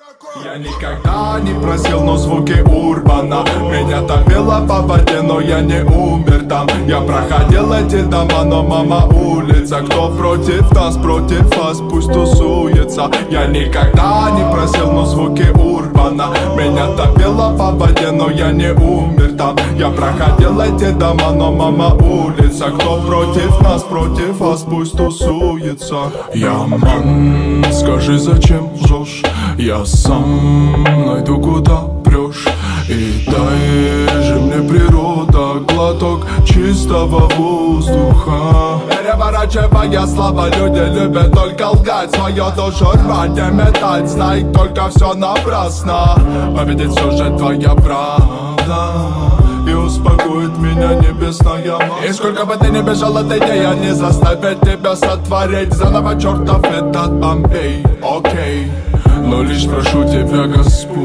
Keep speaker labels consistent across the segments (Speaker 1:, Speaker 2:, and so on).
Speaker 1: Я никогда не просил, но звуки урбана меня топило по воде, но я не умер там. Я проходил эти дома, но мама улица. Кто против нас, против вас, пусть тусуется. Я никогда не просил, но звуки урбана меня топило по воде, но я не умер там. Я проходил эти дома, но мама улица. Кто против нас, против вас, пусть тусуется. Я мам, скажи, зачем лжешь? Я сам найду, куда прешь. И дай же мне природа глоток чистого воздуха. Переворачивая слова, люди любят только лгать, свою душу рвать и метать. Знай, только все напрасно, победить все же твоя правда и успокоит меня небесная мать. И сколько бы ты ни бежал от идеи, не заставит тебя сотворить заново чертов этот Бомбей. Окей, но лишь прошу тебя, Господь,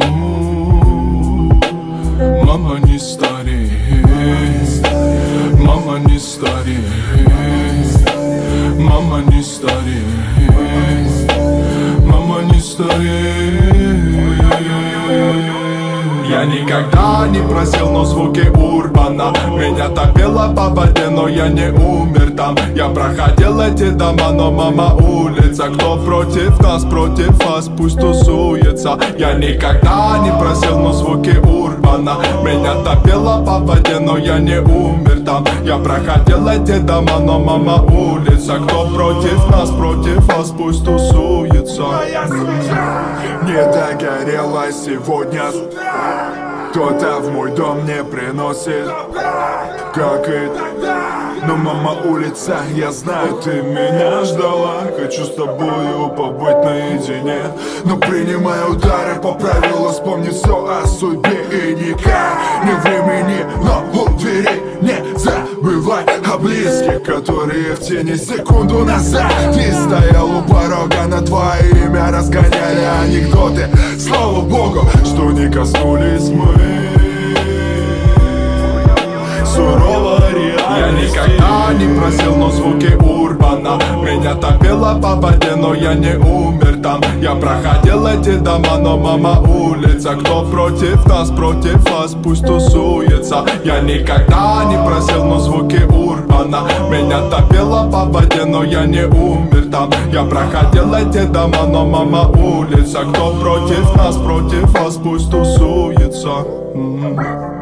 Speaker 1: мама, не старей, мама, не старей, мама, не старей, мама, не старей. Я никогда не просил, но звуки урбана меня топило по воде, но я не умер там. Я проходил эти дома, но мама улица. Кто против нас, против вас, пусть тусуется. Я никогда не просил, но звуки урбана меня топило по воде, но я не умер там. Я проходил эти дома, но мама улица. Кто против нас, против вас, пусть тусуется.
Speaker 2: Не догорела сегодня, кто-то в мой дом не приносит, как и но мама улица, я знаю, ты меня ждала. Хочу с тобою побыть наедине, но принимай удары по правилу, вспомни все о судьбе. И никак не времени, но у двери не забывай о близких, которые в тени секунду назад ты стоял у порога, на твое имя разгоняли анекдоты. Слава богу, что не коснулись мы суровой реальности.
Speaker 1: Я никогда не просил, но звуки урбана меня топило по воде, но я не умер там. Я проходил эти дома, но мама улица. Кто против нас, против вас, пусть тусуется. Я никогда не просил, но звуки урбана меня топило по воде, но я не умер там. Я проходил эти дома, но мама улица. Кто против нас, против вас, пусть тусуется.